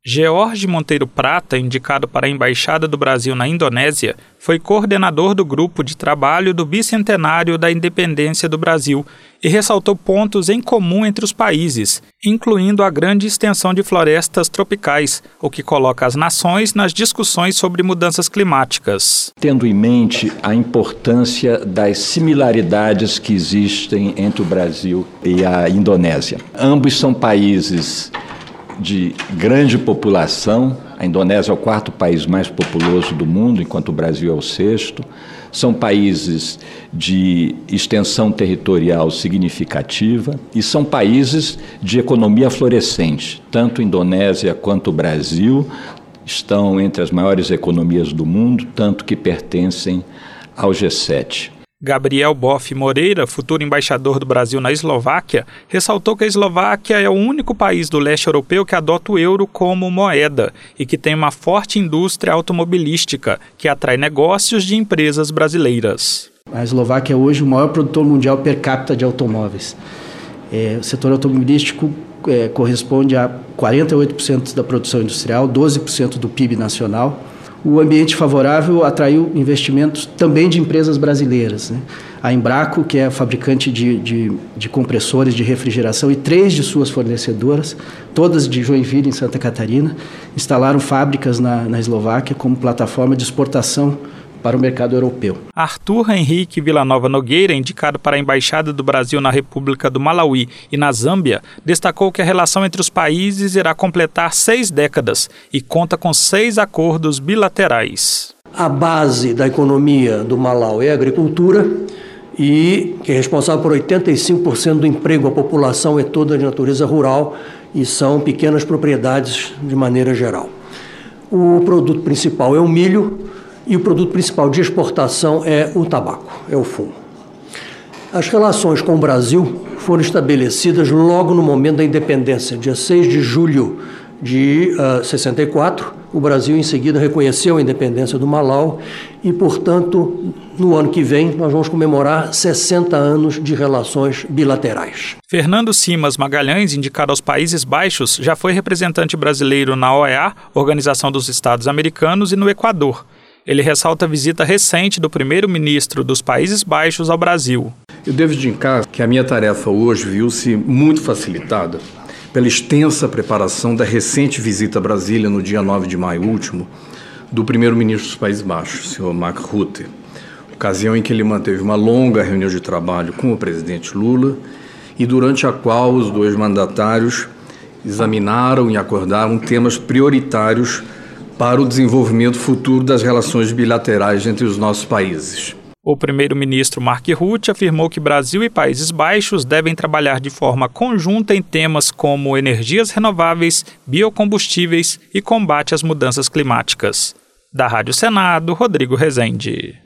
George Monteiro Prata, indicado para a Embaixada do Brasil na Indonésia, foi coordenador do grupo de trabalho do bicentenário da independência do Brasil e ressaltou pontos em comum entre os países, incluindo a grande extensão de florestas tropicais, o que coloca as nações nas discussões sobre mudanças climáticas. Tendo em mente a importância das similaridades que existem entre o Brasil e a Indonésia. Ambos são países de grande população. A Indonésia é o quarto país mais populoso do mundo, enquanto o Brasil é o sexto. São países de extensão territorial significativa e são países de economia florescente. Tanto a Indonésia quanto o Brasil estão entre as maiores economias do mundo, tanto que pertencem ao G7. Gabriel Boff Moreira, futuro embaixador do Brasil na Eslováquia, ressaltou que a Eslováquia é o único país do leste europeu que adota o euro como moeda e que tem uma forte indústria automobilística que atrai negócios de empresas brasileiras. A Eslováquia é hoje o maior produtor mundial per capita de automóveis. O setor automobilístico corresponde a 48% da produção industrial, 12% do PIB nacional. O ambiente favorável atraiu investimentos também de empresas brasileiras, né? A Embraco, que é fabricante de compressores de refrigeração, e 3 de suas fornecedoras, todas de Joinville, em Santa Catarina, instalaram fábricas na Eslováquia como plataforma de exportação para o mercado europeu. Arthur Henrique Villanova Nogueira, indicado para a Embaixada do Brasil na República do Malawi e na Zâmbia, destacou que a relação entre os países irá completar 6 décadas e conta com 6 acordos bilaterais. A base da economia do Malawi é a agricultura e que é responsável por 85% do emprego. A população é toda de natureza rural e são pequenas propriedades de maneira geral. O produto principal é o milho, e o produto principal de exportação é o tabaco, é o fumo. As relações com o Brasil foram estabelecidas logo no momento da independência, dia 6 de julho de 64. O Brasil, em seguida, reconheceu a independência do Malau e, portanto, no ano que vem, nós vamos comemorar 60 anos de relações bilaterais. Fernando Simas Magalhães, indicado aos Países Baixos, já foi representante brasileiro na OEA, Organização dos Estados Americanos, e no Equador. Ele ressalta a visita recente do primeiro-ministro dos Países Baixos ao Brasil. Eu devo indicar que a minha tarefa hoje viu-se muito facilitada pela extensa preparação da recente visita a Brasília no dia 9 de maio último do primeiro-ministro dos Países Baixos, o Sr. Mark Rutte, ocasião em que ele manteve uma longa reunião de trabalho com o presidente Lula e durante a qual os dois mandatários examinaram e acordaram temas prioritários para o desenvolvimento futuro das relações bilaterais entre os nossos países. O primeiro-ministro Mark Rutte afirmou que Brasil e Países Baixos devem trabalhar de forma conjunta em temas como energias renováveis, biocombustíveis e combate às mudanças climáticas. Da Rádio Senado, Rodrigo Rezende.